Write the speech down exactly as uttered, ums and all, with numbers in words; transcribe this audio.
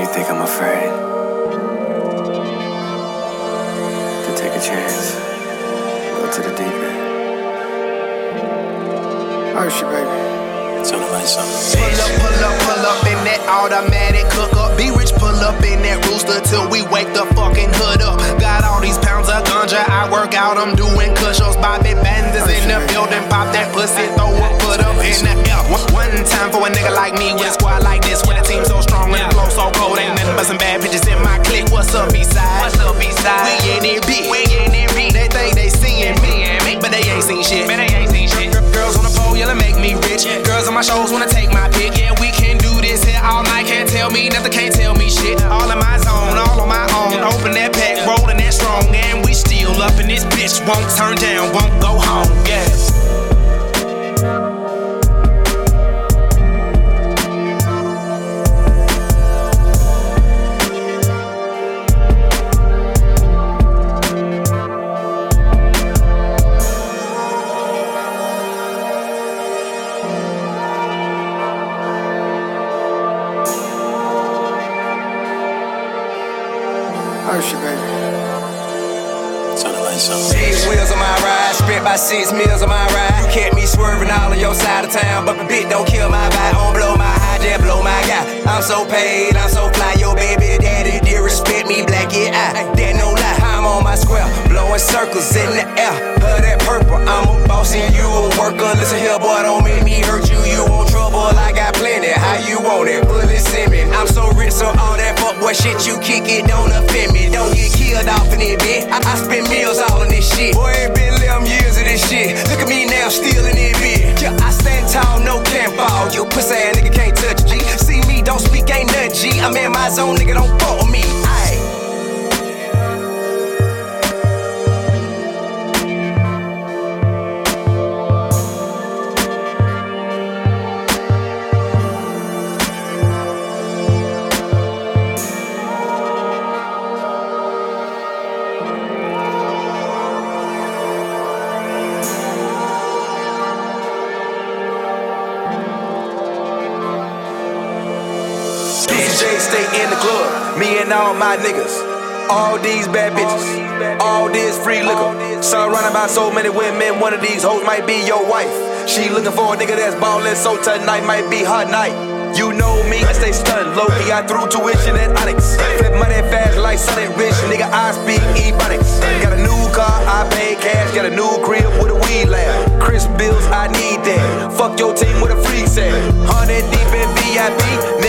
think I'm afraid to take a chance, go to the deep end? Oh shit, baby. Pull up, pull up, pull up in that automatic cook up. Be rich, pull up in that rooster till we wake the fucking hood up. Got all these pounds of ganja, I work out, I'm doing push-ups. Bobby Banders in the building, pop that pussy, throw a foot up in the air. One time for a nigga like me with a squad like this, with a team so strong and the flow so cold. Ain't nothing but some bad bitches in my clique. What's up, B-side? What's up, B-side? We in it big. We in it big. They think they seeing me, but they ain't seen shit. Man, they ain't seen shit. Girls on the pole, yelling make me rich. Girls on my shows wanna take my pick. Yeah, we can do this here all night. Can't tell me nothing, can't tell me shit. All in my zone, all on my own. Open that pack, rolling that strong, and we still up in this bitch. Won't turn down, won't go home. Yeah. Oh shit, baby. Turn the lights on. Six wheels on my ride, spent by six meals on my ride. Kept me swerving all on your side of town, but the bitch don't kill my vibe. Don't blow my high, just blow my guy. I'm so paid, I'm so fly. Your baby daddy did respect me, black yeah, I. That no lie, I'm on my square, blowing circles in the air. Her that purple, I'm a boss and you a worker. Listen here, boy, don't make me hurt you. You want trouble, I got plenty. How you want it? Bullet send me. I'm so rich, so all that fuck boy shit you kick it don't offend me. Don't get killed off in it, bitch. I, I spend meals all on this shit. Boy, it been eleven years of this shit. Look at me now, still in it, bitch. Yeah, I stand tall, no can't fall. You pussy ass nigga can't touch G. See me, don't speak, ain't nothing G. I'm in my zone, nigga, don't fuck with me. Aye. D J stay in the club, me and all my niggas. All these bad bitches, all this free liquor. Surrounded by so many women, one of these hoes might be your wife. She looking for a nigga that's ballin', so tonight might be her night. You know me, I stay stunned, low key, I threw tuition at Onyx. Flip money fast like Sonic Rich, nigga, I speak ebonics. Got a new car, I pay cash, got a new crib with a weed lab. Crisp bills, I need that. Fuck your team with a free set. Hundred deep in V I P.